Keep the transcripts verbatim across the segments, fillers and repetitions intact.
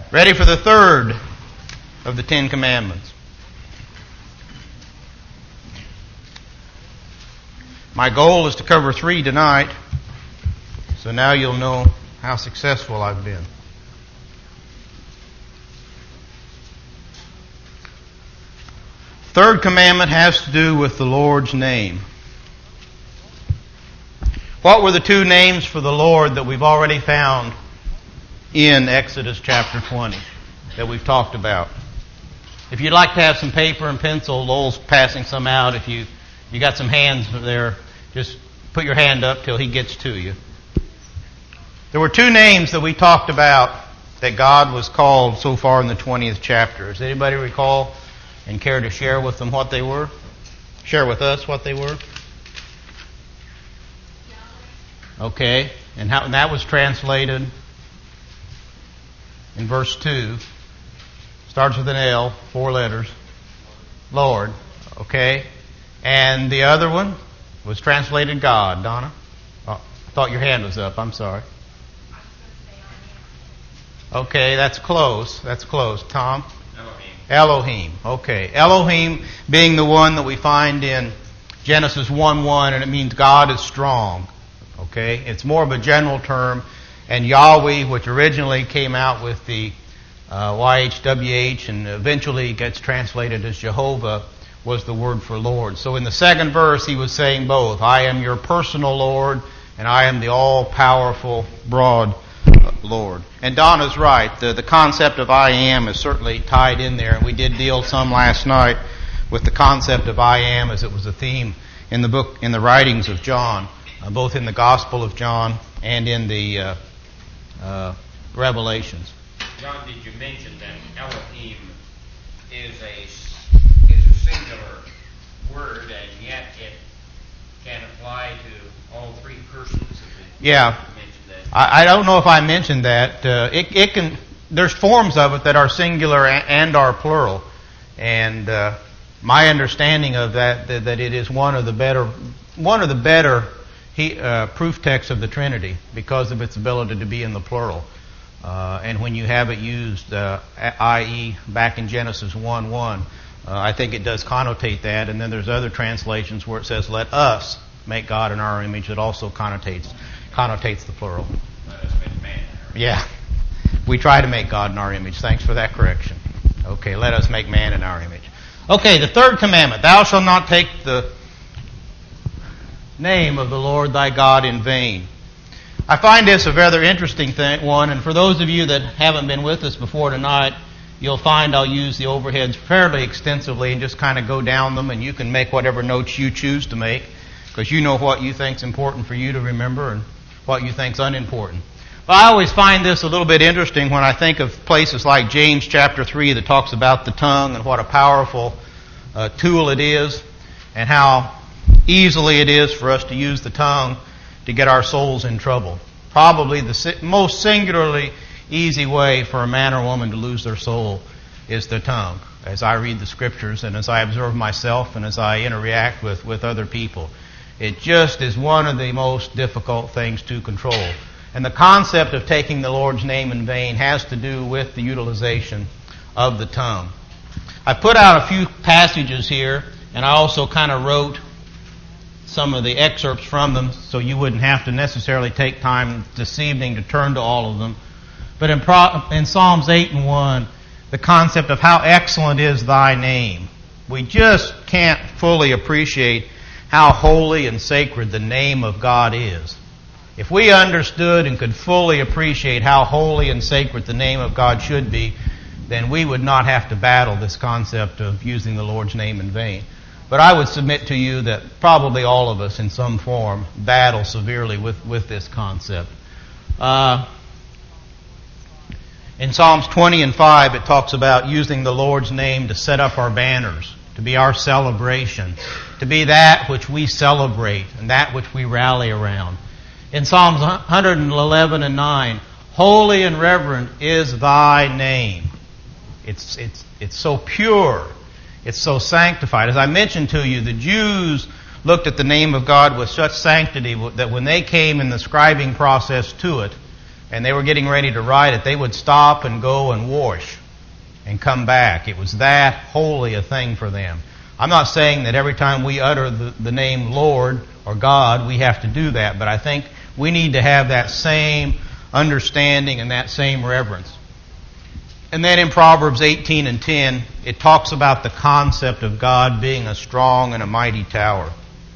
Ready for the third of the Ten Commandments. My goal is to cover three tonight, so now you'll know how successful I've been. Third commandment has to do with the Lord's name. What were the two names for the Lord that we've already found in Exodus chapter twenty that we've talked about? If you'd like to have some paper and pencil, Lowell's passing some out. If you you got some hands there, just put your hand up till he gets to you. There were two names that we talked about that God was called so far in the twentieth chapter. Does anybody recall and care to share with them what they were? Share with us what they were? Okay, and how and that was translated in verse two. Starts with an L, four letters. Lord. Okay. And the other one was translated God. Donna? Oh, I thought your hand was up. I'm sorry. Okay, that's close. That's close. Tom? Elohim. Okay. Elohim being the one that we find in Genesis one one, and it means God is strong. Okay. It's more of a general term. And Yahweh, which originally came out with the uh, Y H W H and eventually gets translated as Jehovah, was the word for Lord. So in the second verse, he was saying both. I am your personal Lord, and I am the all-powerful, broad Lord. And Donna's right. The, the concept of I am is certainly tied in there. And we did deal some last night with the concept of I am, as it was a theme in the book, in the writings of John, uh, both in the Gospel of John and in the uh, uh, Revelations. John, did you mention that Elohim is a is a singular word, and yet it can apply to all three persons? Yeah. I, I don't know if I mentioned that. Uh, it, it can. There's forms of it that are singular and, and are plural, and uh, my understanding of that, that that it is one of the better one of the better he, uh, proof texts of the Trinity because of its ability to be in the plural. Uh, and when you have it used, uh, that is, back in Genesis one one, uh, I think it does connotate that. And then there's other translations where it says, "Let us make God in our image," that also connotates connotates the plural. Let us make man. Yeah. We try to make God in our image. Thanks for that correction. Okay, let us make man in our image. Okay, the third commandment. Thou shalt not take the name of the Lord thy God in vain. I find this a rather interesting thing, one, and for those of you that haven't been with us before tonight, you'll find I'll use the overheads fairly extensively and just kind of go down them, and you can make whatever notes you choose to make, because you know what you think's important for you to remember and what you think's unimportant. But I always find this a little bit interesting when I think of places like James chapter three that talks about the tongue and what a powerful uh, tool it is, and how easily it is for us to use the tongue to get our souls in trouble. Probably the si- most singularly easy way for a man or woman to lose their soul is the tongue, as I read the scriptures and as I observe myself and as I interact with, with other people. It just is one of the most difficult things to control. And the concept of taking the Lord's name in vain has to do with the utilization of the tongue. I put out a few passages here, and I also kind of wrote some of the excerpts from them so you wouldn't have to necessarily take time this evening to turn to all of them. But in, Pro, in Psalms eight and one, the concept of how excellent is thy name. We just can't fully appreciate how holy and sacred the name of God is. If we understood and could fully appreciate how holy and sacred the name of God should be, then we would not have to battle this concept of using the Lord's name in vain. But I would submit to you that probably all of us in some form battle severely with, with this concept. Uh, in Psalms twenty and five, it talks about using the Lord's name to set up our banners, to be our celebration, to be that which we celebrate and that which we rally around. In Psalms one eleven and nine, holy and reverent is thy name. It's, it's, it's so pure. It's so sanctified. As I mentioned to you, the Jews looked at the name of God with such sanctity that when they came in the scribing process to it, and they were getting ready to write it, they would stop and go and wash and come back. It was that holy a thing for them. I'm not saying that every time we utter the, the name Lord or God, we have to do that, but I think we need to have that same understanding and that same reverence. And then in Proverbs eighteen and ten, it talks about the concept of God being a strong and a mighty tower.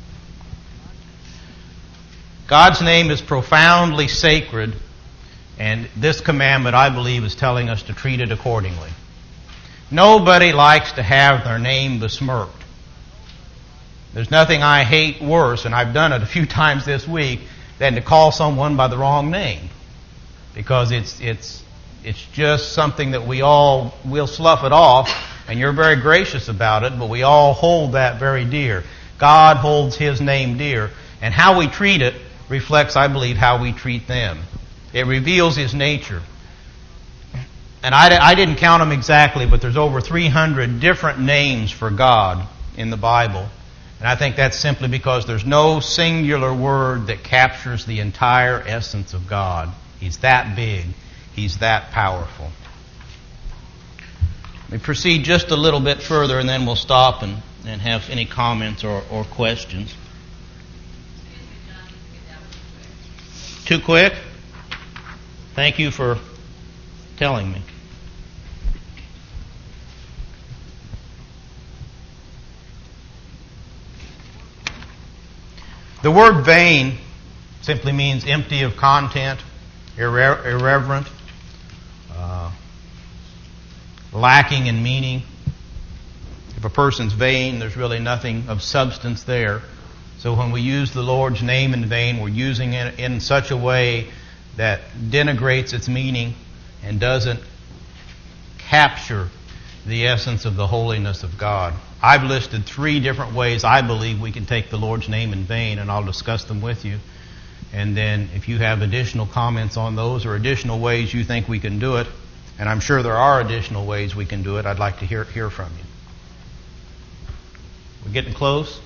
God's name is profoundly sacred, and this commandment, I believe, is telling us to treat it accordingly. Nobody likes to have their name besmirched. There's nothing I hate worse, and I've done it a few times this week, than to call someone by the wrong name. Because it's it's it's just something that we all will slough it off, and you're very gracious about it, but we all hold that very dear. God holds His name dear, and how we treat it reflects, I believe, how we treat them. It reveals His nature. And I, I didn't count them exactly, but there's over three hundred different names for God in the Bible. And I think that's simply because there's no singular word that captures the entire essence of God. He's that big. He's that powerful. We proceed just a little bit further, and then we'll stop and, and have any comments or, or questions. Too quick? Thank you for telling me. The word vain simply means empty of content, irre- irreverent, uh, lacking in meaning. If a person's vain, there's really nothing of substance there. So when we use the Lord's name in vain, we're using it in such a way that denigrates its meaning and doesn't capture the essence of the holiness of God. I've listed three different ways I believe we can take the Lord's name in vain, and I'll discuss them with you. And then if you have additional comments on those or additional ways you think we can do it, and I'm sure there are additional ways we can do it, I'd like to hear, hear from you. We're getting close?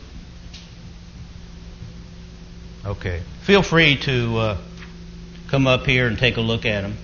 Okay. Feel free to uh, come up here and take a look at them.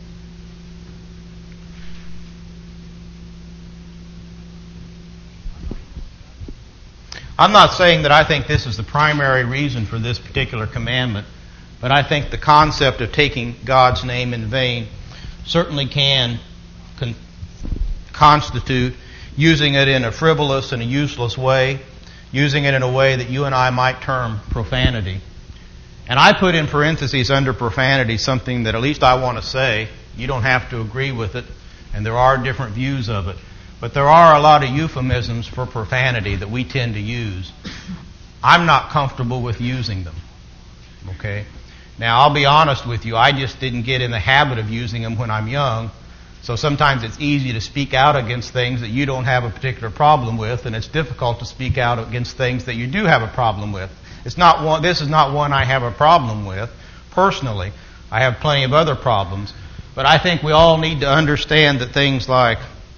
I'm not saying that I think this is the primary reason for this particular commandment, but I think the concept of taking God's name in vain certainly can con- constitute using it in a frivolous and a useless way, using it in a way that you and I might term profanity. And I put in parentheses under profanity something that at least I want to say. You don't have to agree with it, and there are different views of it. But there are a lot of euphemisms for profanity that we tend to use. I'm not comfortable with using them. Okay? Now, I'll be honest with you. I just didn't get in the habit of using them when I'm young. So sometimes it's easy to speak out against things that you don't have a particular problem with, and it's difficult to speak out against things that you do have a problem with. It's not one, this is not one I have a problem with. Personally, I have plenty of other problems. But I think we all need to understand that things like,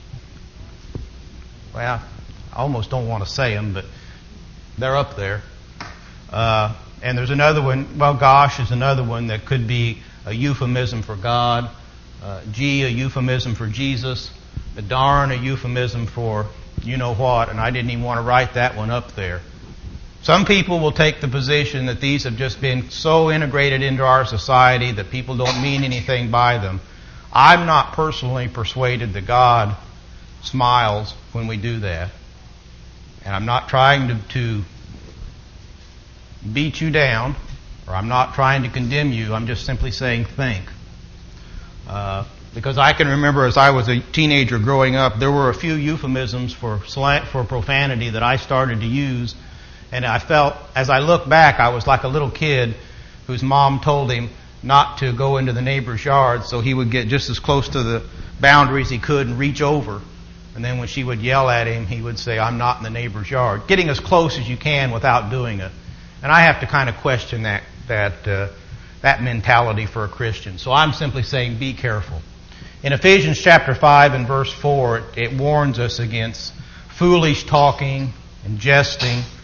well, I almost don't want to say them, but they're up there. Uh, and there's another one, well, gosh is another one that could be a euphemism for God. Uh, gee, a euphemism for Jesus. The darn, a euphemism for you know what, and I didn't even want to write that one up there. Some people will take the position that these have just been so integrated into our society that people don't mean anything by them. I'm not personally persuaded that God smiles when we do that. And I'm not trying to, to beat you down, or I'm not trying to condemn you. I'm just simply saying think. Uh, because I can remember as I was a teenager growing up, there were a few euphemisms for slant, for profanity that I started to use. And I felt, as I look back, I was like a little kid whose mom told him not to go into the neighbor's yard, so he would get just as close to the boundaries he could and reach over. And then when she would yell at him, he would say, I'm not in the neighbor's yard. Getting as close as you can without doing it. And I have to kind of question that that uh, that mentality for a Christian. So I'm simply saying be careful. In Ephesians chapter five and verse four, it, it warns us against foolish talking and jesting.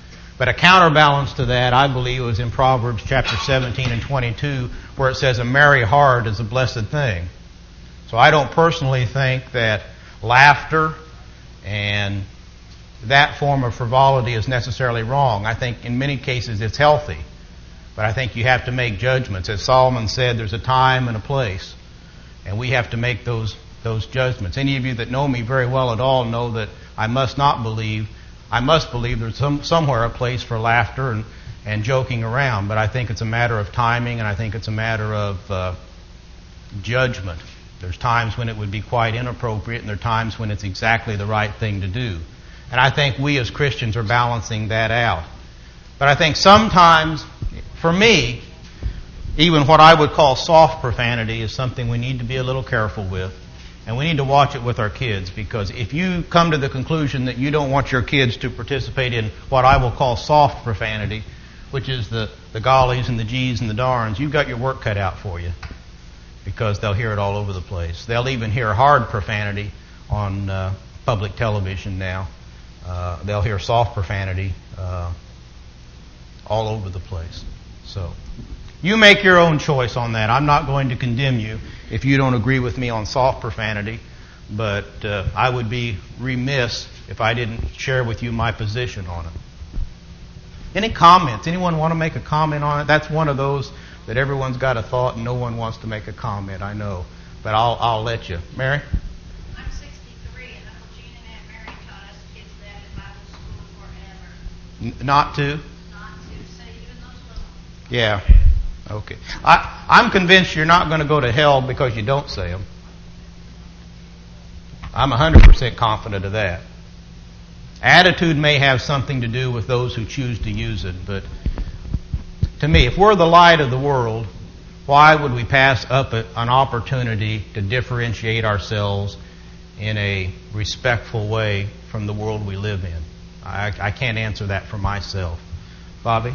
But a counterbalance to that, I believe, was in Proverbs chapter seventeen and twenty-two, where it says, a merry heart is a blessed thing. So I don't personally think that laughter and that form of frivolity is necessarily wrong. I think in many cases it's healthy. But I think you have to make judgments. As Solomon said, there's a time and a place. And we have to make those those judgments. Any of you that know me very well at all know that I must not believe, I must believe there's some, somewhere a place for laughter and, and joking around. But I think it's a matter of timing, and I think it's a matter of uh, judgment. There's times when it would be quite inappropriate, and there are times when it's exactly the right thing to do. And I think we as Christians are balancing that out. But I think sometimes, for me, even what I would call soft profanity is something we need to be a little careful with. And we need to watch it with our kids, because if you come to the conclusion that you don't want your kids to participate in what I will call soft profanity, which is the, the gollies and the gees and the darns, you've got your work cut out for you, because they'll hear it all over the place. They'll even hear hard profanity on uh, public television now. Uh, they'll hear soft profanity uh, all over the place. So you make your own choice on that. I'm not going to condemn you if you don't agree with me on soft profanity, but uh, I would be remiss if I didn't share with you my position on it. Any comments? Anyone want to make a comment on it? That's one of those that everyone's got a thought and no one wants to make a comment, I know. But I'll I'll let you. Mary? I'm sixty-three, and Uncle Gene and Aunt Mary taught us kids that in Bible school forever. N- not to? Not to say even those little. Yeah. Okay. I, I'm convinced you're not going to go to hell because you don't say them. I'm one hundred percent confident of that. Attitude may have something to do with those who choose to use it, but to me, if we're the light of the world, why would we pass up a, an opportunity to differentiate ourselves in a respectful way from the world we live in? I, I can't answer that for myself. Bobby?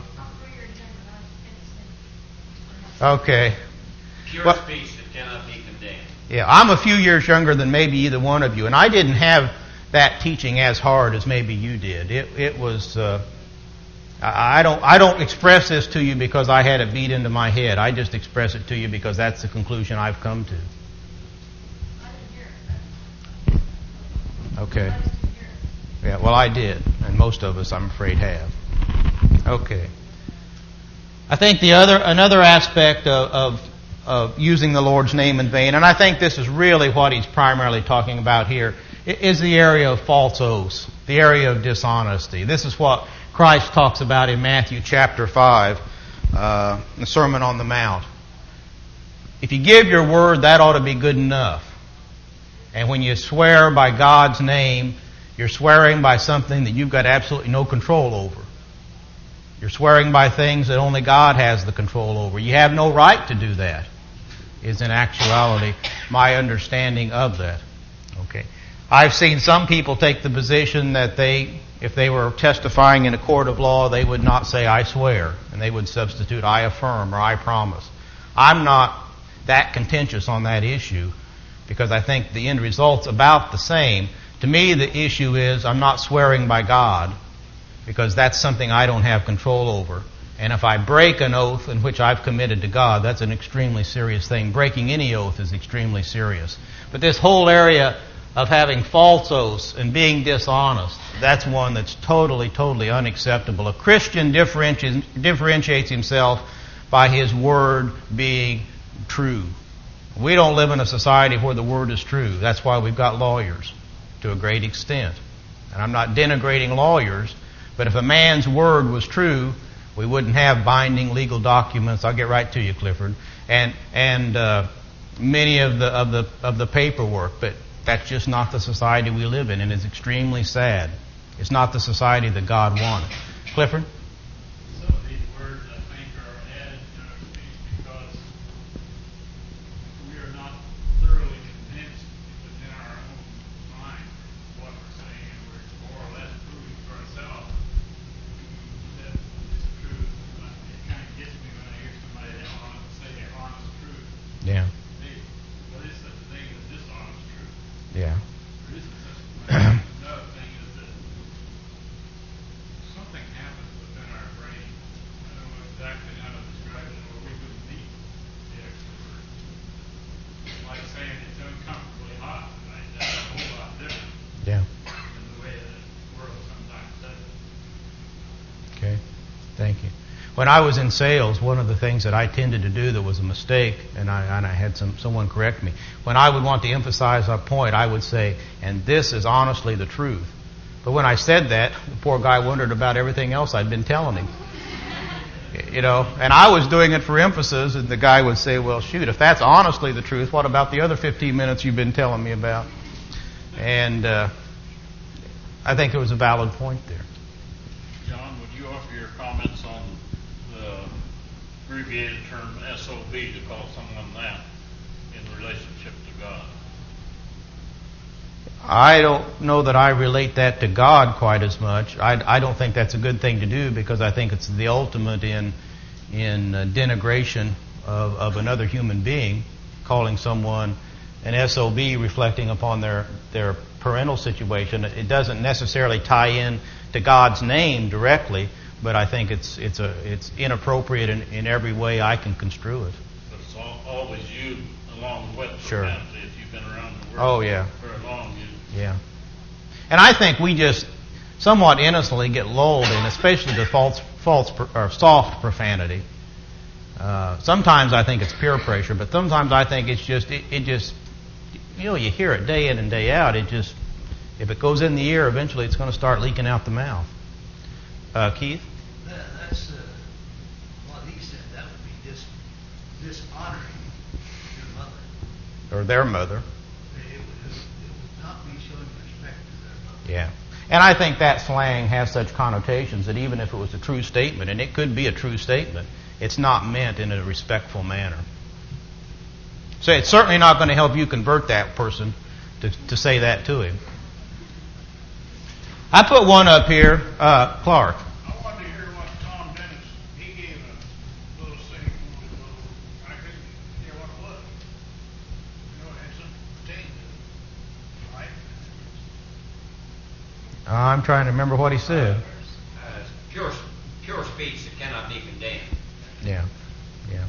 Okay. Pure Well, speech that cannot be condemned. Yeah, I'm a few years younger than maybe either one of you, and I didn't have that teaching as hard as maybe you did. It it was. Uh, I don't I don't express this to you because I had it beat into my head. I just express it to you because that's the conclusion I've come to. Okay. Yeah, well, I did, and most of us, I'm afraid, have. Okay. I think the other another aspect of, of of using the Lord's name in vain, and I think this is really what he's primarily talking about here, is the area of false oaths, the area of dishonesty. This is what Christ talks about in Matthew chapter five, uh, the Sermon on the Mount. If you give your word, that ought to be good enough. And when you swear by God's name, you're swearing by something that you've got absolutely no control over. You're swearing by things that only God has the control over. You have no right to do that, is in actuality my understanding of that. Okay. I've seen some people take the position that they, if they were testifying in a court of law, they would not say, I swear, and they would substitute, I affirm, or I promise. I'm not that contentious on that issue, because I think the end result's about the same. To me, the issue is I'm not swearing by God, because that's something I don't have control over. And if I break an oath in which I've committed to God, that's an extremely serious thing. Breaking any oath is extremely serious. But this whole area of having false oaths and being dishonest, that's one that's totally, totally unacceptable. A Christian differentiates, differentiates himself by his word being true. We don't live in a society where the word is true. That's why we've got lawyers to a great extent. And I'm not denigrating lawyers, but if a man's word was true, we wouldn't have binding legal documents. I'll get right to you, Clifford. And and uh, many of the of the of the paperwork, but that's just not the society we live in, and it's extremely sad. It's not the society that God wanted. Clifford? Some of these words, I think, are added to our speech because we are not thoroughly convinced within our own mind what we're saying, and we're more or less proving to ourselves that it's true. It kind of gets me when I hear somebody say the honest truth. Yeah. Hey, what is such a thing as dishonest truth? Yeah. There isn't such a thing. Another thing is that something happens within Yeah. in the way that the world sometimes does it. Okay. Thank you. When I was in sales, one of the things that I tended to do that was a mistake, and I, and I had some someone correct me, when I would want to emphasize a point, I would say, and this is honestly the truth. But when I said that, the poor guy wondered about everything else I'd been telling him. You know, and I was doing it for emphasis, and the guy would say, well, shoot, if that's honestly the truth, what about the other fifteen minutes you've been telling me about? And uh, I think it was a valid point there. John, would you offer your comments on the abbreviated term S O B to call someone that in relationship to God? I don't know that I relate that to God quite as much. I, I don't think that's a good thing to do, because I think it's the ultimate in in uh, denigration of, of another human being, calling someone an S O B, reflecting upon their, their parental situation. It doesn't necessarily tie in to God's name directly, but I think it's it's a it's inappropriate in, in every way I can construe it. But it's all, always you along with the Sure. family. If you've been around the Oh, world yeah. very long, you Yeah. And I think we just somewhat innocently get lulled in, especially the false, false or soft profanity. Uh, sometimes I think it's peer pressure, but sometimes I think it's just, it, it just, you know, you hear it day in and day out. It just, if it goes in the ear, eventually it's going to start leaking out the mouth. Uh, Keith? That, that's uh, what he said. That would be dis, dishonoring your mother. Or their mother. It would, it would not be showing respect to their mother. Yeah. And I think that slang has such connotations that even if it was a true statement, and it could be a true statement, it's not meant in a respectful manner. So it's certainly not going to help you convert that person to, to say that to him. I put one up here, uh, Clark. I wanted to hear what Tom Dennis, he gave a little saying, a little, I couldn't hear what it was. You know, it had something pertaining to it, right? I'm trying to remember what he said. Uh, pure, pure speech that cannot be condemned. Yeah, yeah.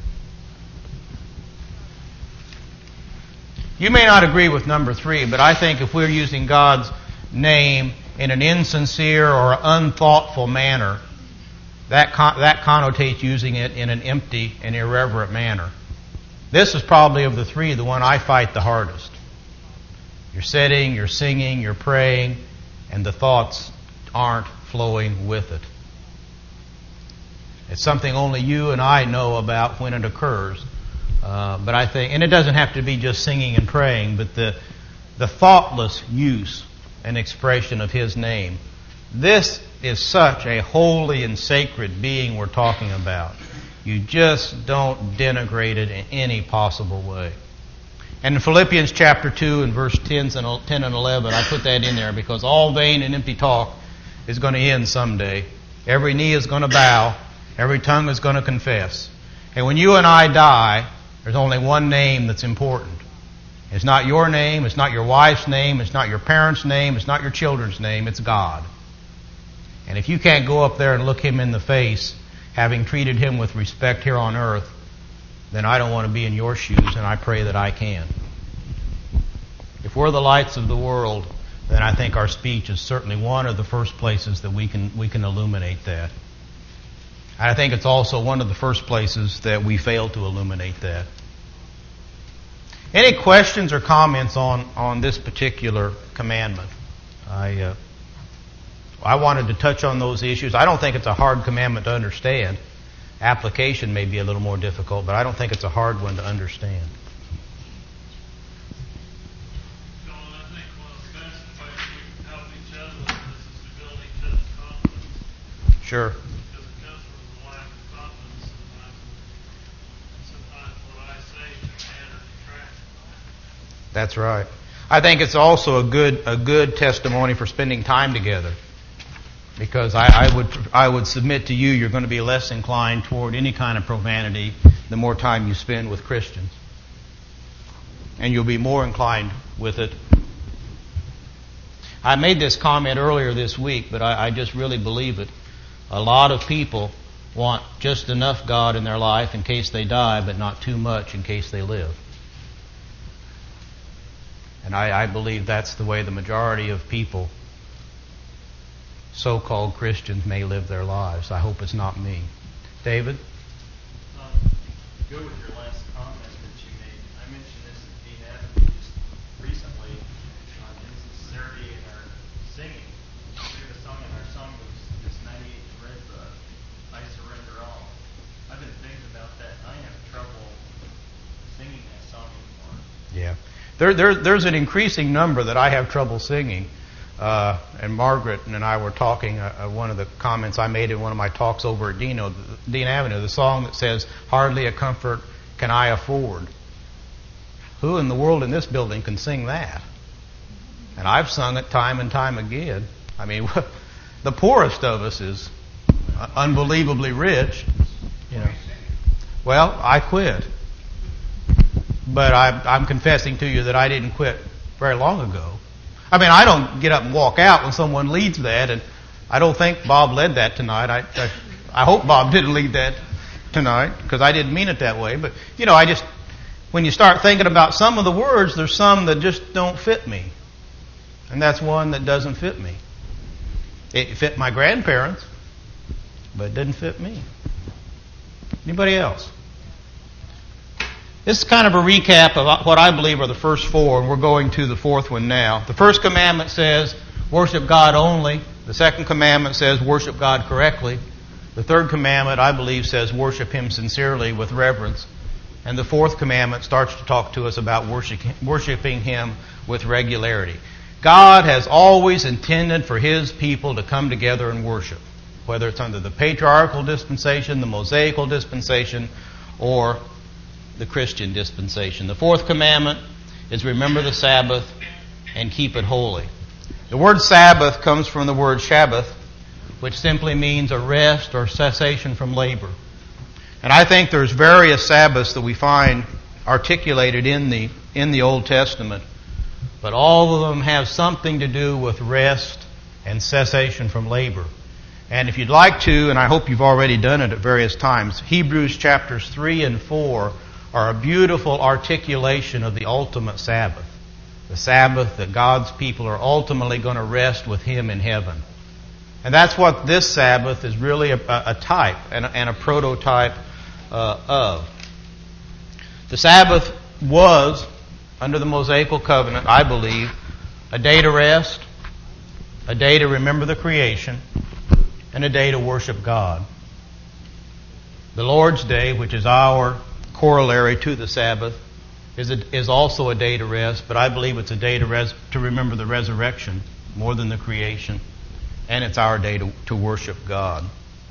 You may not agree with number three, but I think if we're using God's name in an insincere or unthoughtful manner, that con- that connotates using it in an empty and irreverent manner. This is probably of the three the one I fight the hardest. You're sitting, you're singing, you're praying, and the thoughts aren't flowing with it. It's something only you and I know about when it occurs. Uh, but I think, and it doesn't have to be just singing and praying, but the the thoughtless use and expression of His name. This is such a holy and sacred being we're talking about. You just don't denigrate it in any possible way. And in Philippians chapter two and verse ten and eleven, I put that in there because all vain and empty talk is going to end someday. Every knee is going to bow. Every tongue is going to confess. And when you and I die, there's only one name that's important. It's not your name. It's not your wife's name. It's not your parents' name. It's not your children's name. It's God. And if you can't go up there and look Him in the face, having treated Him with respect here on earth, then I don't want to be in your shoes, and I pray that I can. If we're the lights of the world, then I think our speech is certainly one of the first places that we can we can illuminate that. I think it's also one of the first places that we fail to illuminate that. Any questions or comments on, on this particular commandment? I uh, I wanted to touch on those issues. I don't think it's a hard commandment to understand. Application may be a little more difficult, but I don't think it's a hard one to understand. John, I think one of the best ways we can help each other with this is to build each other's confidence. Sure. Because it comes from the lack of confidence sometimes. And sometimes what I say can add or detract. That's right. I think it's also a good a good testimony for spending time together. Because I, I would I would submit to you, you're going to be less inclined toward any kind of profanity the more time you spend with Christians. And you'll be more inclined with it. I made this comment earlier this week, but I, I just really believe it. A lot of people want just enough God in their life in case they die, but not too much in case they live. And I, I believe that's the way the majority of people, so-called Christians, may live their lives. I hope it's not me. David? Um, to go with your last comment that you made, I mentioned this at Dean Avenue just recently on insincerity in our singing. We have a song, and our song was this ninety-eight Redbud, I Surrender All. I've been thinking about that, and I have trouble singing that song anymore. Yeah. There, there, there's an increasing number that I have trouble singing. Uh, and Margaret and I were talking, uh, uh, one of the comments I made in one of my talks over at Dino, Dean Avenue, the song that says, "Hardly a comfort can I afford." Who in the world in this building can sing that? And I've sung it time and time again. I mean, the poorest of us is unbelievably rich. You know. Well, I quit. But I, I'm confessing to you that I didn't quit very long ago. I mean, I don't get up and walk out when someone leads that, and I don't think Bob led that tonight. I, I, I hope Bob didn't lead that tonight, because I didn't mean it that way. But, you know, I just, when you start thinking about some of the words, there's some that just don't fit me. And that's one that doesn't fit me. It fit my grandparents, but it didn't fit me. Anybody else? This is kind of a recap of what I believe are the first four, and we're going to the fourth one now. The first commandment says, worship God only. The second commandment says, worship God correctly. The third commandment, I believe, says, worship Him sincerely with reverence. And the fourth commandment starts to talk to us about worshiping Him with regularity. God has always intended for His people to come together and worship, whether it's under the patriarchal dispensation, the Mosaical dispensation, or the Christian dispensation. The fourth commandment is remember the Sabbath and keep it holy. The word Sabbath comes from the word Shabbath, which simply means a rest or cessation from labor. And I think there's various Sabbaths that we find articulated in the in the Old Testament, but all of them have something to do with rest and cessation from labor. And if you'd like to, and I hope you've already done it at various times, Hebrews chapters three and four are a beautiful articulation of the ultimate Sabbath. The Sabbath that God's people are ultimately going to rest with Him in heaven. And that's what this Sabbath is really a, a type and a, and a prototype uh, of. The Sabbath was, under the Mosaical covenant, I believe, a day to rest, a day to remember the creation, and a day to worship God. The Lord's Day, which is our corollary to the Sabbath, is a, is also a day to rest, but I believe it's a day to res, to remember the resurrection more than the creation, and it's our day to, to worship God.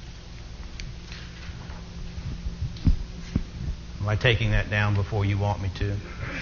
Am I taking that down before you want me to?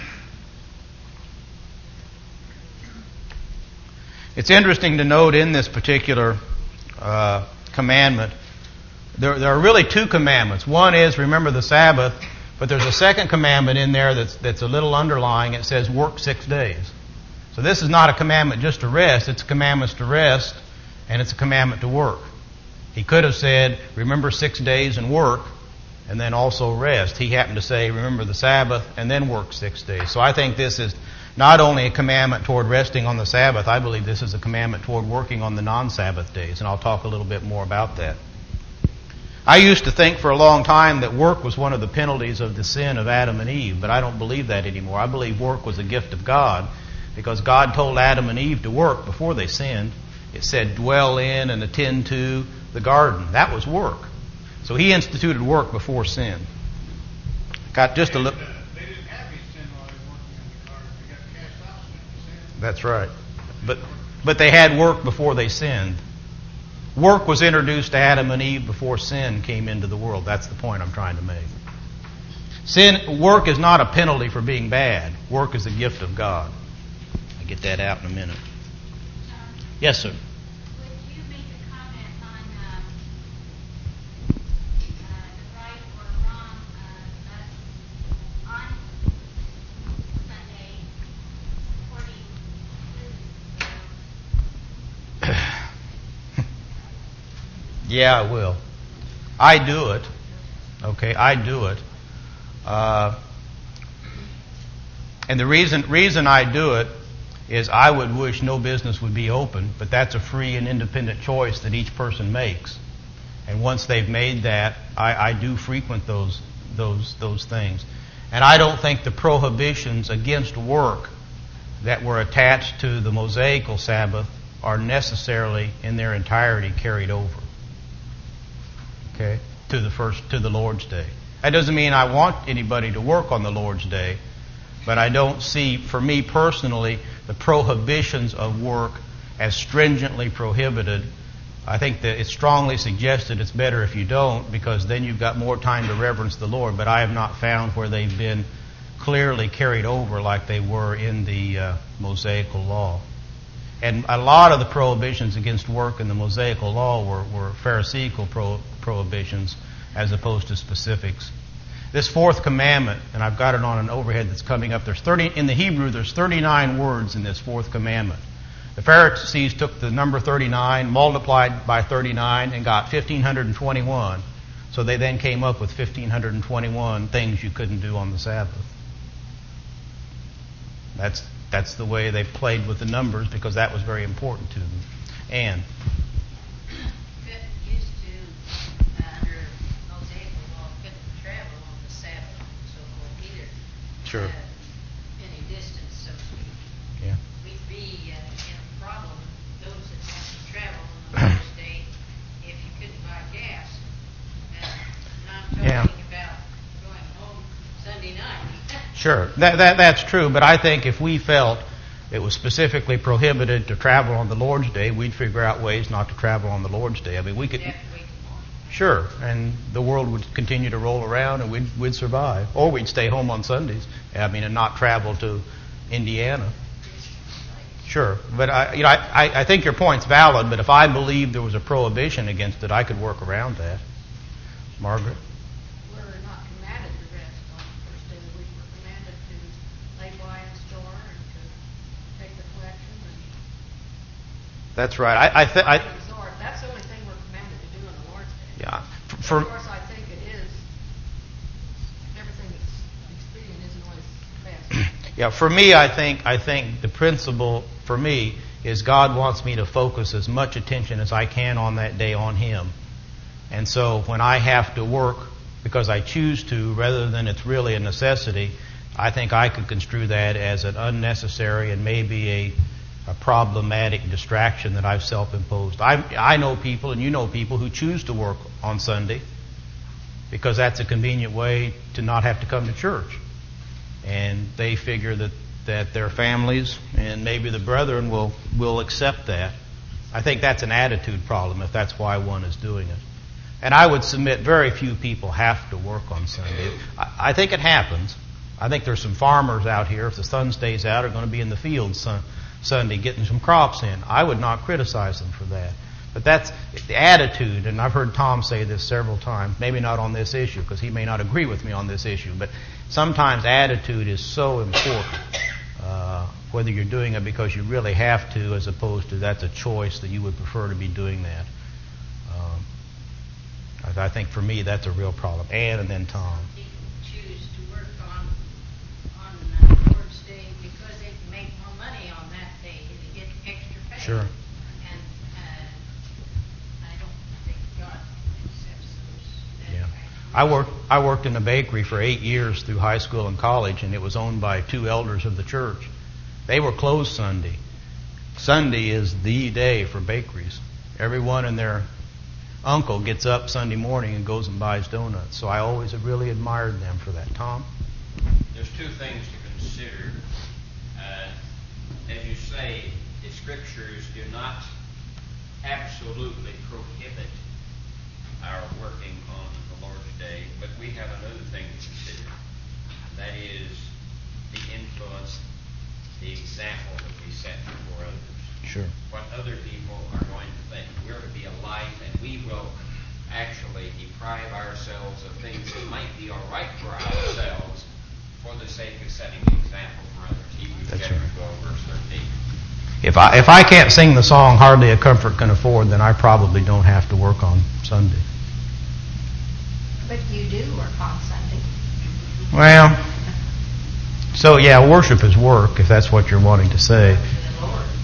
It's interesting to note in this particular uh, commandment, there, there are really two commandments. One is remember the Sabbath, but there's a second commandment in there that's, that's a little underlying. It says work six days. So this is not a commandment just to rest. It's a commandment to rest, and it's a commandment to work. He could have said, remember six days and work, and then also rest. He happened to say, remember the Sabbath, and then work six days. So I think this is not only a commandment toward resting on the Sabbath, I believe this is a commandment toward working on the non-Sabbath days, and I'll talk a little bit more about that. I used to think for a long time that work was one of the penalties of the sin of Adam and Eve, but I don't believe that anymore. I believe work was a gift of God, because God told Adam and Eve to work before they sinned. It said, dwell in and attend to the garden. That was work. So He instituted work before sin. Got just a little... They didn't have any sin while they were working in the garden. They got cast out sin. That's right. But, but they had work before they sinned. Work was introduced to Adam and Eve before sin came into the world. That's the point I'm trying to make. Sin, work is not a penalty for being bad. Work is a gift of God. I'll get that out in a minute. Yes, sir. Would you make a comment on uh, uh, the right or wrong uh, us on Sunday supporting Liz? Yeah, I will. I do it. Okay, I do it. Uh, and the reason reason I do it is I would wish no business would be open, but that's a free and independent choice that each person makes. And once they've made that, I, I do frequent those those those things. And I don't think the prohibitions against work that were attached to the Mosaical Sabbath are necessarily in their entirety carried over. Okay? To the first to the Lord's Day. That doesn't mean I want anybody to work on the Lord's Day, but I don't see, for me personally, the prohibitions of work as stringently prohibited. I think that it's strongly suggested it's better if you don't, because then you've got more time to reverence the Lord. But I have not found where they've been clearly carried over like they were in the uh, Mosaical law. And a lot of the prohibitions against work in the Mosaical law were, were Pharisaical pro- prohibitions as opposed to specifics. This fourth commandment, and I've got it on an overhead that's coming up. There's thirty in the Hebrew. There's thirty-nine words in this fourth commandment. The Pharisees took the number thirty-nine, multiplied by thirty-nine, and got fifteen twenty-one. So they then came up with fifteen twenty-one things you couldn't do on the Sabbath. That's that's the way they played with the numbers, because that was very important to them. And used to, uh, under Mosaical law, couldn't travel on the Sabbath and so forth either. Sure. Uh, any distance, so to speak. Yeah. We'd be uh, in a problem, those that want to travel on the Lord's Day, if you couldn't buy gas. Uh, not Yeah. talking about going home Sunday night. Sure, that, that that's true, but I think if we felt it was specifically prohibited to travel on the Lord's Day, we'd figure out ways not to travel on the Lord's Day. I mean, we could... Sure, and the world would continue to roll around and we'd, we'd survive. Or we'd stay home on Sundays, I mean, and not travel to Indiana. Sure, but I, you know, I, I think your point's valid, but if I believed there was a prohibition against it, I could work around that. Margaret? We're not commanded to rest on the first day of the week. We're commanded to lay by in store and to take the collection and That's right. I, I, th- I resort. That's the only thing we're commanded to do on the Lord's Day. yeah. For, of course, I think it is. Everything that's expedient isn't always best. yeah. For me, I think I think the principle for me is God wants me to focus as much attention as I can on that day on Him. And so when I have to work because I choose to, rather than it's really a necessity, I think I could construe that as an unnecessary and maybe a, a problematic distraction that I've self-imposed. I, I know people, and you know people, who choose to work on Sunday because that's a convenient way to not have to come to church. And they figure that, that their families and maybe the brethren will, will accept that. I think that's an attitude problem if that's why one is doing it. And I would submit very few people have to work on Sunday. I, I think it happens. I think there's some farmers out here, if the sun stays out, are going to be in the fields sun, Sunday getting some crops in. I would not criticize them for that. But that's the attitude, and I've heard Tom say this several times, maybe not on this issue, because he may not agree with me on this issue, but sometimes attitude is so important, uh, whether you're doing it because you really have to, as opposed to that's a choice that you would prefer to be doing that. Um, I think for me that's a real problem. Ann and then Tom. People choose to work on on uh, Lord's Day because they can make more money on that day. They get extra pay. Sure. And uh, I don't think God accepts those. Yeah. I worked I worked in a bakery for eight years through high school and college, and it was owned by two elders of the church. They were closed Sunday. Sunday is the day for bakeries. Everyone and their uncle gets up Sunday morning and goes and buys donuts. So I always have really admired them for that. Tom? There's two things to consider. Uh, as you say, the Scriptures do not absolutely prohibit our working on the Lord's Day, but we have another thing to consider. That is the influence, the example that we set before others. Sure. What other people are going to think. We're to be a light, and we will actually deprive ourselves of things that might be all right for ourselves for the sake of setting an example for others. Hebrews That's chapter right. twelve, verse thirteen. If I if I can't sing the song "Hardly a Comfort Can Afford," then I probably don't have to work on Sunday. But you do work on Sunday. Well, so yeah, worship is work, if that's what you're wanting to say.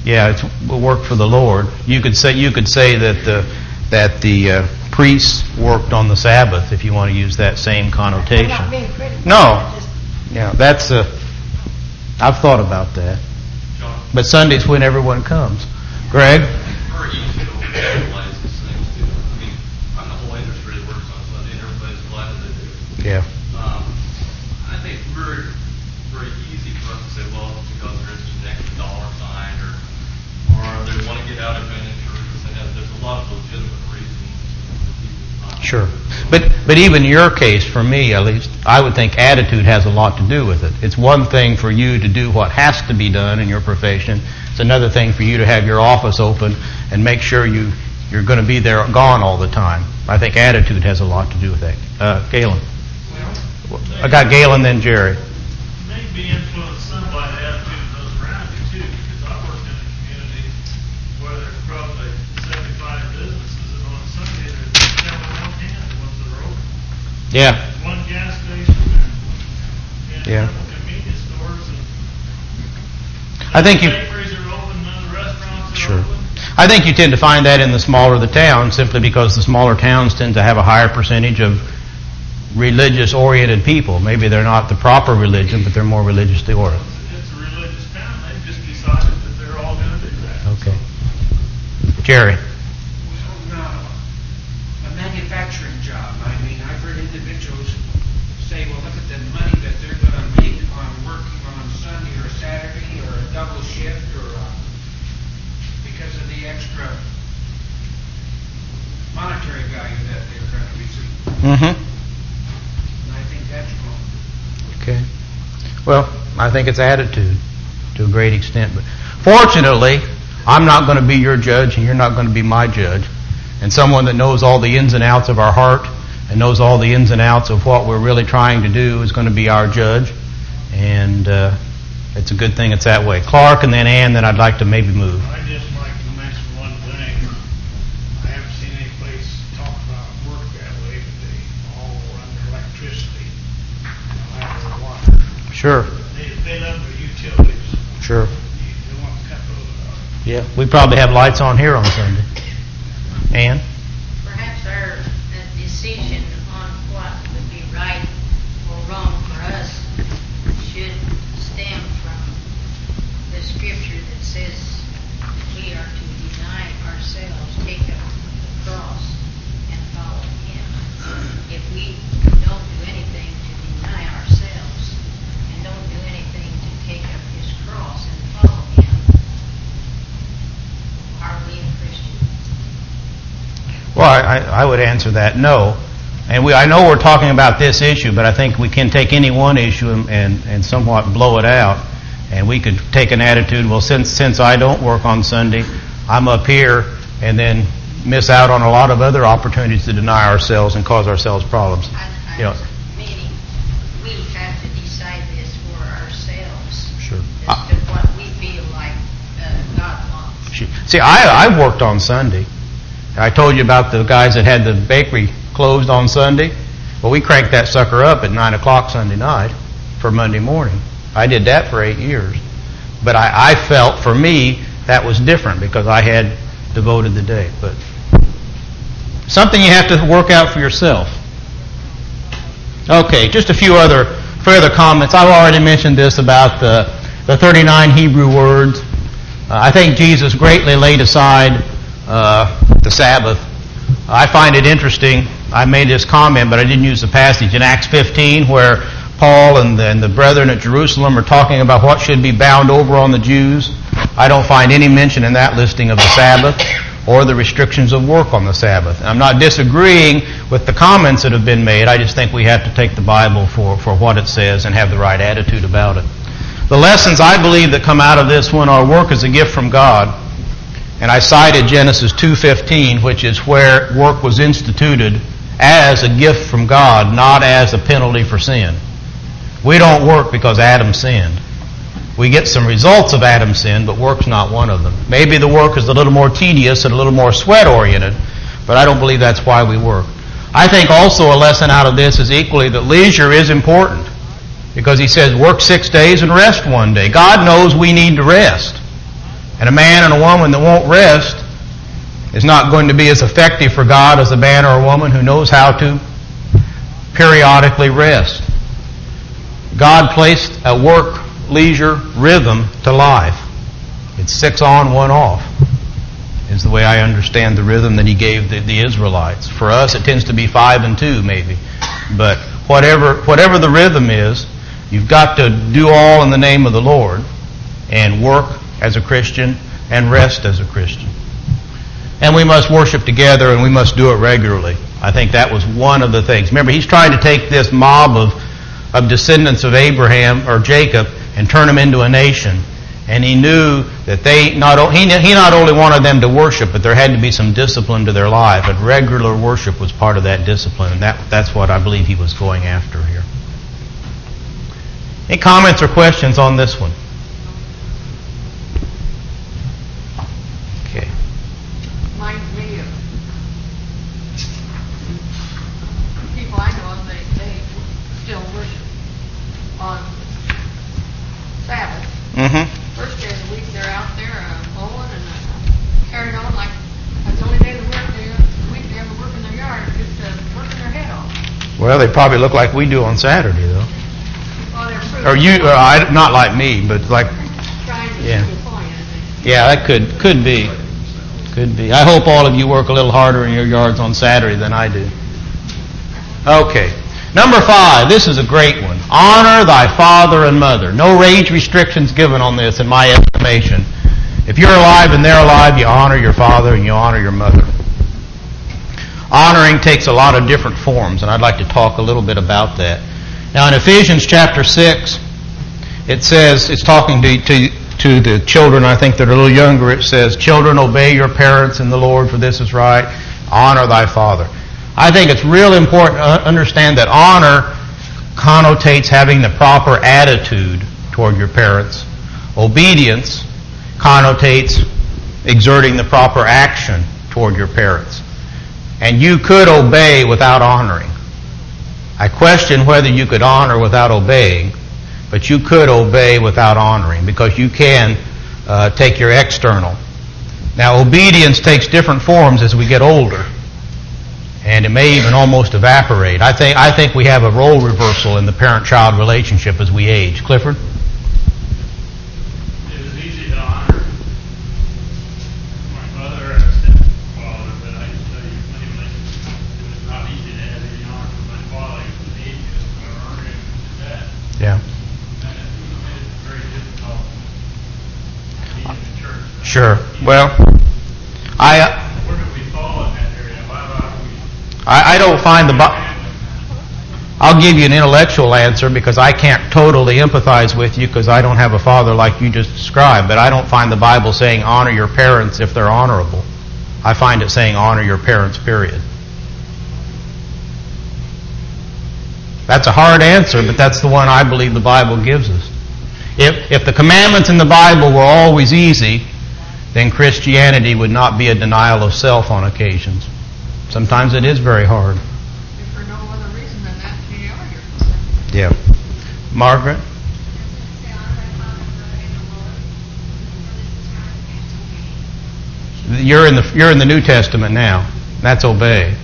Yeah, it's work for the Lord. You could say you could say that the that the uh, priests worked on the Sabbath, if you want to use that same connotation. I'm not being critical. No, Just- yeah, that's a. I've thought about that, John, but Sunday's when everyone comes. Greg, it's very easy to overanalyze these things too. I mean, I'm the whole industry that works on Sunday, and everybody's glad that they do. yeah, Um, I think it's very, very easy for us to say, well, it's because there is an extra dollar sign, or or they want to get out of an insurance, and there's a lot of legitimate reasons for people not to sure. do it. But but even your case, for me at least, I would think attitude has a lot to do with it. It's one thing for you to do what has to be done in your profession. It's another thing for you to have your office open and make sure you you're going to be there gone all the time. I think attitude has a lot to do with that. Uh, Galen, I got Galen, then Jerry. may be influenced some by the attitude of those around you too, because I worked in a community where there's probably seventy-five businesses, and on Sunday there's several on hand, the ones that are open. Yeah, One gas station and, and Yeah. a couple convenience stores, and I think you. bakeries are open, none of the restaurants are Sure. open. I think you tend to find that in the smaller the towns, simply because the smaller towns tend to have a higher percentage of religious-oriented people. Maybe they're not the proper religion, but they're more religiously oriented. It's a religious town, they've just decided that they're all gonna do that. Okay. Jerry. Well, uh, a manufacturing job. I mean, I've heard individuals say, well, look at the money that they're going to make on working on Sunday or Saturday or a double shift or uh, because of the extra monetary value that they're going to receive. Mm-hmm. And I think that's wrong. Okay. Well, I think it's attitude to a great extent. But fortunately, I'm not going to be your judge, and you're not going to be my judge. And someone that knows all the ins and outs of our heart and knows all the ins and outs of what we're really trying to do is going to be our judge. And uh, it's a good thing it's that way. Clark, and then Ann, then I'd like to maybe move. I just like to mention one thing. I haven't seen any place talk about work that way, but they all run their electricity, no matter what. Sure. They, they love their utilities. Sure. You don't want to cut those out. Yeah. We probably have lights on here on Sunday. Ann? Perhaps our uh, decision on what would be right or wrong for us should stem from the scripture that says we are to deny ourselves, take up the cross, and follow Him. If we don't do anything to deny ourselves and don't do anything to take up His cross and follow Him, are we a Christian? Well, I, I would answer that no. And we, I know we're talking about this issue, but I think we can take any one issue and, and, and somewhat blow it out. And we could take an attitude, well, since since I don't work on Sunday, I'm up here, and then miss out on a lot of other opportunities to deny ourselves and cause ourselves problems. I, I You know, was meaning we have to decide this for ourselves Sure. as to what we feel like uh, God wants. See, I, I worked on Sunday. I told you about the guys that had the bakery closed on Sunday. Well, we cranked that sucker up at nine o'clock Sunday night for Monday morning. I did that for eight years. But I, I felt, for me, that was different because I had devoted the day. But something you have to work out for yourself. Okay, just a few other further comments. I've already mentioned this about the, the thirty-nine Hebrew words. Uh, I think Jesus greatly laid aside uh, the Sabbath. I find it interesting. I made this comment, but I didn't use the passage in Acts fifteen where Paul and the, and the brethren at Jerusalem are talking about what should be bound over on the Jews. I don't find any mention in that listing of the Sabbath or the restrictions of work on the Sabbath. I'm not disagreeing with the comments that have been made. I just think we have to take the Bible for, for what it says and have the right attitude about it. The lessons I believe that come out of this one are work is a gift from God. And I cited Genesis two fifteen, which is where work was instituted as a gift from God, not as a penalty for sin. We don't work because Adam sinned. We get some results of Adam's sin, but work's not one of them. Maybe the work is a little more tedious and a little more sweat-oriented, but I don't believe that's why we work. I think also a lesson out of this is equally that leisure is important, because he says work six days and rest one day. God knows we need to rest. And a man and a woman that won't rest is not going to be as effective for God as a man or a woman who knows how to periodically rest. God placed a work, leisure, rhythm to life. It's six on, one off, is the way I understand the rhythm that He gave the, the Israelites. For us, it tends to be five and two, maybe. But whatever whatever the rhythm is, you've got to do all in the name of the Lord and work as a Christian and rest as a Christian. And we must worship together, and we must do it regularly. I think that was one of the things. Remember, He's trying to take this mob of, of descendants of Abraham or Jacob and turn them into a nation. And He knew that they not he, he not only wanted them to worship, but there had to be some discipline to their life. And regular worship was part of that discipline. And that, that's what I believe He was going after here. Any comments or questions on this one? Okay. Reminds me of people I know of, they, they still worship on Sabbath. Mm-hmm. First day of the week they're out there uh, mowing and uh, carrying on like that's the only day of the work they, the week they ever work in their yard, just uh, working their head off. Well, they probably look like we do on Saturday, though. Well, they're fruit- Or you, or I, not like me, but like, trying to yeah. see the point, I think. yeah, that could could be, could be. I hope all of you work a little harder in your yards on Saturday than I do. Okay. Number five, this is a great one. Honor thy father and mother. No age restrictions given on this in my estimation. If you're alive and they're alive, you honor your father and you honor your mother. Honoring takes a lot of different forms, and I'd like to talk a little bit about that. Now in Ephesians chapter six, it says, it's talking to, to, to the children, I think that are a little younger, it says, children, obey your parents in the Lord, for this is right. Honor thy father. I think it's real important to understand that honor connotates having the proper attitude toward your parents. Obedience connotates exerting the proper action toward your parents. And you could obey without honoring. I question whether you could honor without obeying, but you could obey without honoring because you can uh, take your external. Now, obedience takes different forms as we get older. And it may even almost evaporate. I think I think we have a role reversal in the parent-child relationship as we age. Clifford? It was easy to honor my mother and stepfather, but I can tell you plainly it was not easy to have any honor for my father. He was atheist and I honored him to death. Yeah. And it made it very difficult being in the church. Sure. Well, I... Uh, Where do we fall in that area? Why do we... I, I don't find the... Bi- I'll give you an intellectual answer because I can't totally empathize with you because I don't have a father like you just described, but I don't find the Bible saying honor your parents if they're honorable. I find it saying honor your parents, period. That's a hard answer, but that's the one I believe the Bible gives us. If, if the commandments in the Bible were always easy, then Christianity would not be a denial of self on occasions. Sometimes it is very hard. If for no other reason than that, you are your father. Yeah. Margaret? You're in the you're in the New Testament now. That's obey.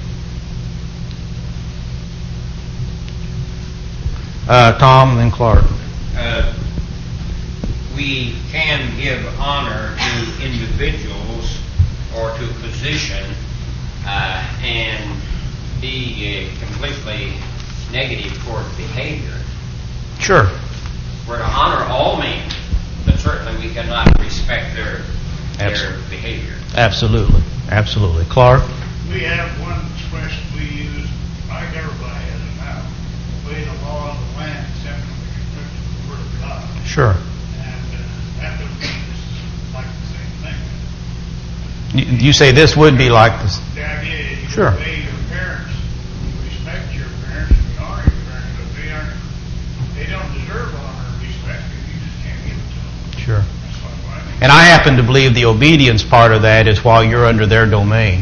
Uh, Tom, then Clark. Uh, we can give honor to individuals or to position uh, and be uh, completely negative toward behavior. Sure. We're to honor all men, but certainly we cannot respect their their Absolutely. behavior. Absolutely. Absolutely. Clark? We have one expression we use, like everybody has it now, obey the law of the land except when we restrict the word of God. Sure. And uh, that would be just like the same thing. You, you say this would be like this. The idea is you Sure. obey your parents, you respect your parents, and you honor your parents, but they aren't, they don't deserve honor and respect if you just can't give it to them. Sure. That's what I think. And I happen to believe the obedience part of that is while you're under their domain,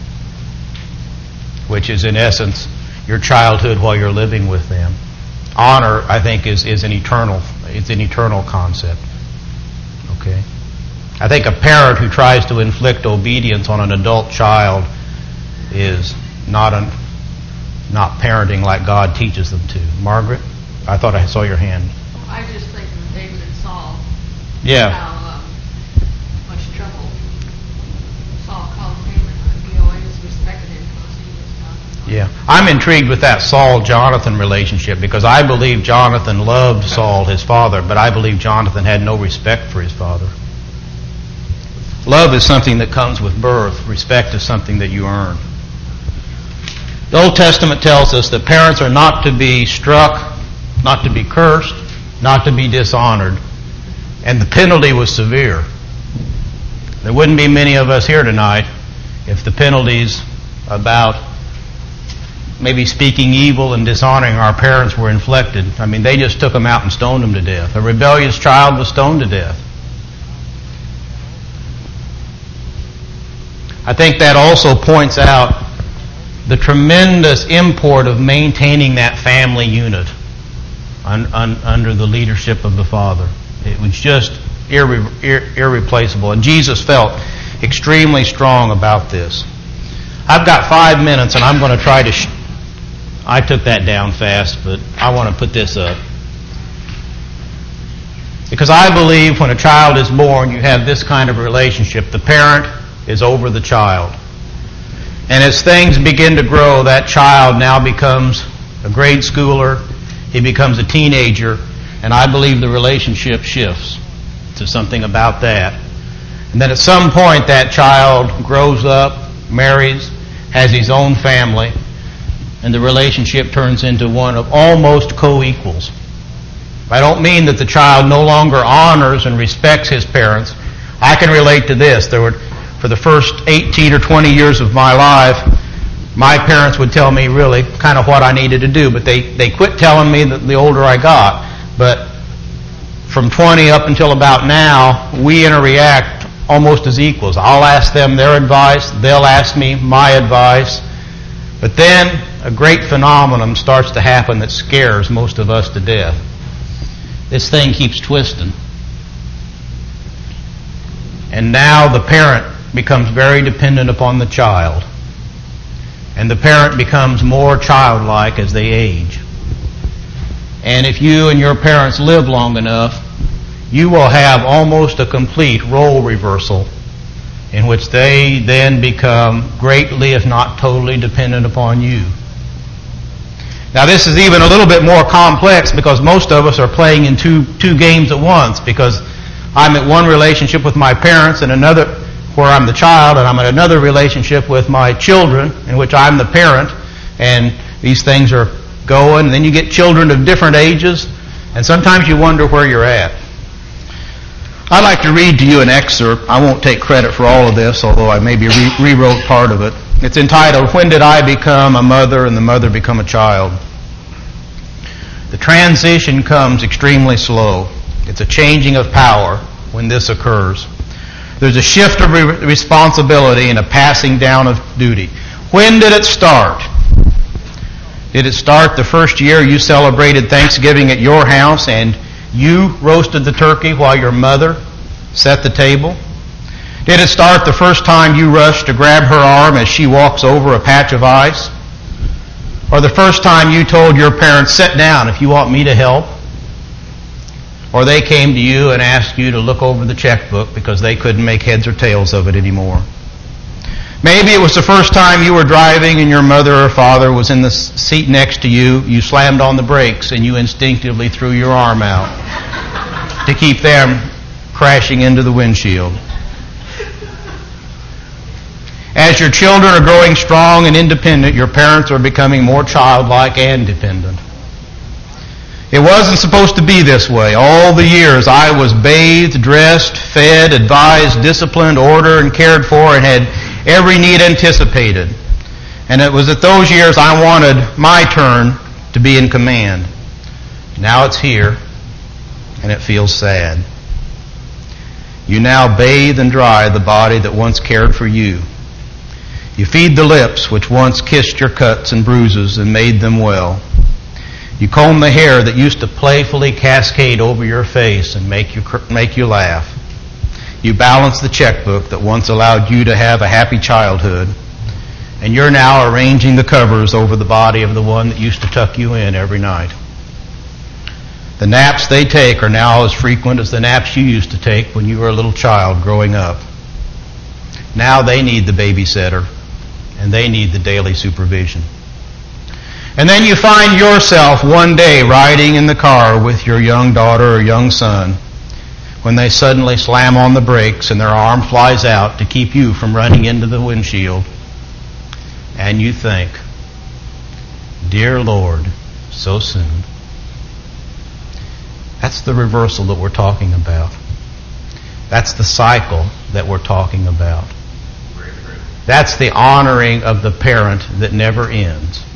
which is in essence your childhood while you're living with them. Honor, I think, is, is an eternal it's an eternal concept. Okay. I think a parent who tries to inflict obedience on an adult child is not a, not parenting like God teaches them to. Margaret, I thought I saw your hand. I just think of David and Saul. Yeah. How um, much trouble Saul caused him, and he always respected him because he was Jonathan. Yeah. I'm intrigued with that Saul-Jonathan relationship because I believe Jonathan loved Saul, his father, but I believe Jonathan had no respect for his father. Love is something that comes with birth. Respect is something that you earn. The Old Testament tells us that parents are not to be struck, not to be cursed, not to be dishonored. And the penalty was severe. There wouldn't be many of us here tonight if the penalties about maybe speaking evil and dishonoring our parents were inflicted. I mean, they just took them out and stoned them to death. A rebellious child was stoned to death. I think that also points out the tremendous import of maintaining that family unit un, un, under the leadership of the Father. It was just irre, irre, irreplaceable. And Jesus felt extremely strong about this. I've got five minutes and I'm going to try to... Sh- I took that down fast, but I want to put this up. Because I believe when a child is born, you have this kind of relationship. The parent is over the child. And as things begin to grow, that child now becomes a grade schooler, he becomes a teenager, and I believe the relationship shifts to something about that. And then at some point that child grows up, marries, has his own family, and the relationship turns into one of almost co-equals. I don't mean that the child no longer honors and respects his parents. I can relate to this. There were For the first eighteen or twenty years of my life, my parents would tell me really kind of what I needed to do, but they, they quit telling me that the older I got. But from twenty up until about now, we interact almost as equals. I'll ask them their advice, they'll ask me my advice. But then a great phenomenon starts to happen that scares most of us to death. This thing keeps twisting. And now the parent becomes very dependent upon the child. And the parent becomes more childlike as they age. And if you and your parents live long enough, you will have almost a complete role reversal in which they then become greatly, if not totally, dependent upon you. Now this is even a little bit more complex because most of us are playing in two, two games at once, because I'm at one relationship with my parents and another where I'm the child, and I'm in another relationship with my children in which I'm the parent, and these things are going. And then you get children of different ages, and sometimes you wonder where you're at. I'd like to read to you an excerpt. I won't take credit for all of this, although I maybe re- rewrote part of it. It's entitled, "When Did I Become a Mother and the Mother Become a Child?" The transition comes extremely slow. It's a changing of power when this occurs. There's a shift of re- responsibility and a passing down of duty. When did it start? Did it start the first year you celebrated Thanksgiving at your house and you roasted the turkey while your mother set the table? Did it start the first time you rushed to grab her arm as she walks over a patch of ice? Or the first time you told your parents, "Sit down if you want me to help"? Or they came to you and asked you to look over the checkbook because they couldn't make heads or tails of it anymore? Maybe it was the first time you were driving and your mother or father was in the seat next to you. You slammed on the brakes and you instinctively threw your arm out to keep them crashing into the windshield. As your children are growing strong and independent, your parents are becoming more childlike and dependent. It wasn't supposed to be this way. All the years I was bathed, dressed, fed, advised, disciplined, ordered, and cared for, and had every need anticipated. And it was at those years I wanted my turn to be in command. Now it's here, and it feels sad. You now bathe and dry the body that once cared for you. You feed the lips which once kissed your cuts and bruises and made them well. You comb the hair that used to playfully cascade over your face and make you make you laugh. You balance the checkbook that once allowed you to have a happy childhood, and you're now arranging the covers over the body of the one that used to tuck you in every night. The naps they take are now as frequent as the naps you used to take when you were a little child growing up. Now they need the babysitter, and they need the daily supervision. And then you find yourself one day riding in the car with your young daughter or young son when they suddenly slam on the brakes and their arm flies out to keep you from running into the windshield. And you think, dear Lord, so soon. That's the reversal that we're talking about. That's the cycle that we're talking about. That's the honoring of the parent that never ends.